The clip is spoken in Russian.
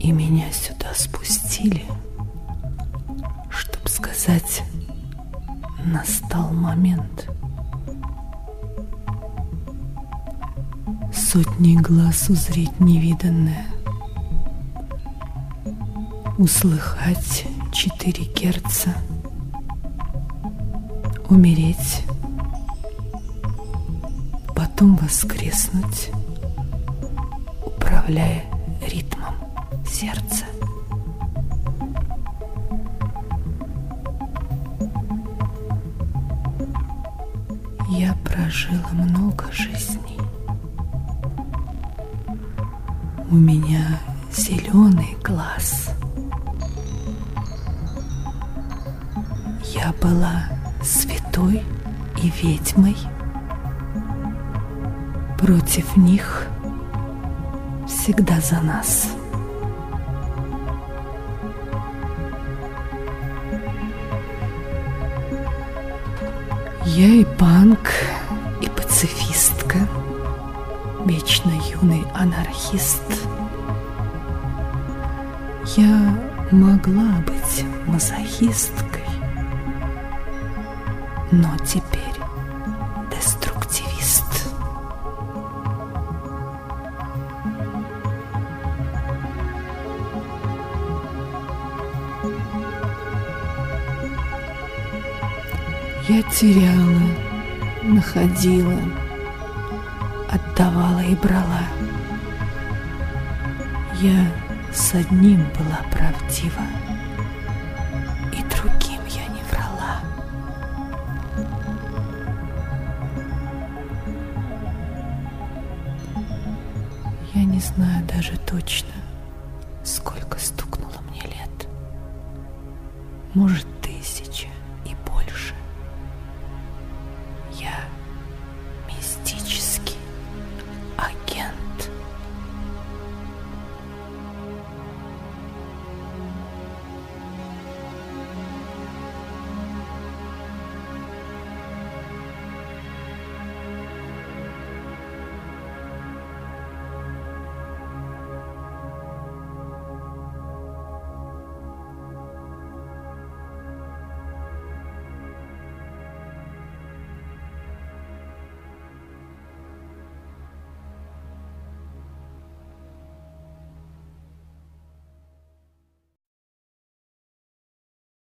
И меня сюда спустили, чтоб сказать, настал момент. Сотни глаз узреть невиданное, услыхать 4 герца, умереть, потом воскреснуть, управляя ритмом сердца. Я прожила много жизней. У меня зеленый глаз. Я была святой и ведьмой. Против них всегда за нас. Я и панк, и пацифистка, вечно юный анархист. Я могла быть мазохисткой, но теперь деструктивист. Я теряла, находила, отдавала и брала. Я с одним была правдива, и другим я не врала. Я не знаю даже точно, сколько стукнуло мне лет. Может,